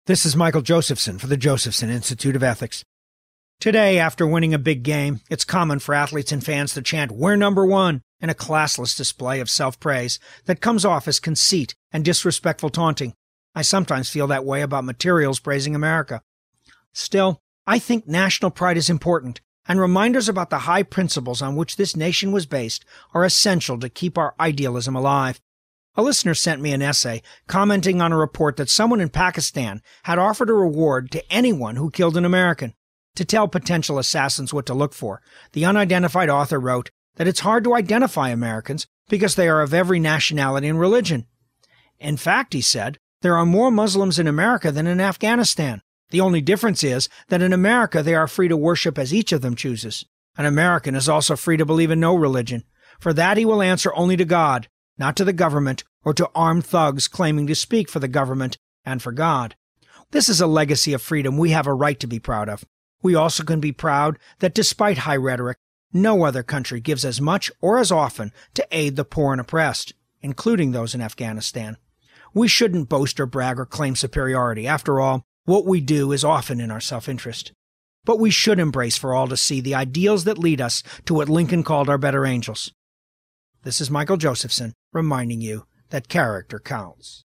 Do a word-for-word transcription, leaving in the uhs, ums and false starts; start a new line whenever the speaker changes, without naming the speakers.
This is Michael Josephson for the Josephson Institute of Ethics. Today, after winning a big game, it's common for athletes and fans to chant, "We're number one," in a classless display of self-praise that comes off as conceit and disrespectful taunting. I sometimes feel that way about materials praising America. Still, I think national pride is important, and reminders about the high principles on which this nation was based are essential to keep our idealism alive. A listener sent me an essay commenting on a report that someone in Pakistan had offered a reward to anyone who killed an American. To tell potential assassins what to look for, the unidentified author wrote that it's hard to identify Americans because they are of every nationality and religion. In fact, he said, there are more Muslims in America than in Afghanistan. The only difference is that in America they are free to worship as each of them chooses. An American is also free to believe in no religion. For that he will answer only to God, not to the government or to armed thugs claiming to speak for the government and for God. This is a legacy of freedom we have a right to be proud of. We also can be proud that despite high rhetoric, no other country gives as much or as often to aid the poor and oppressed, including those in Afghanistan. We shouldn't boast or brag or claim superiority. After all, what we do is often in our self-interest. But we should embrace for all to see the ideals that lead us to what Lincoln called our better angels. This is Michael Josephson reminding you that character counts.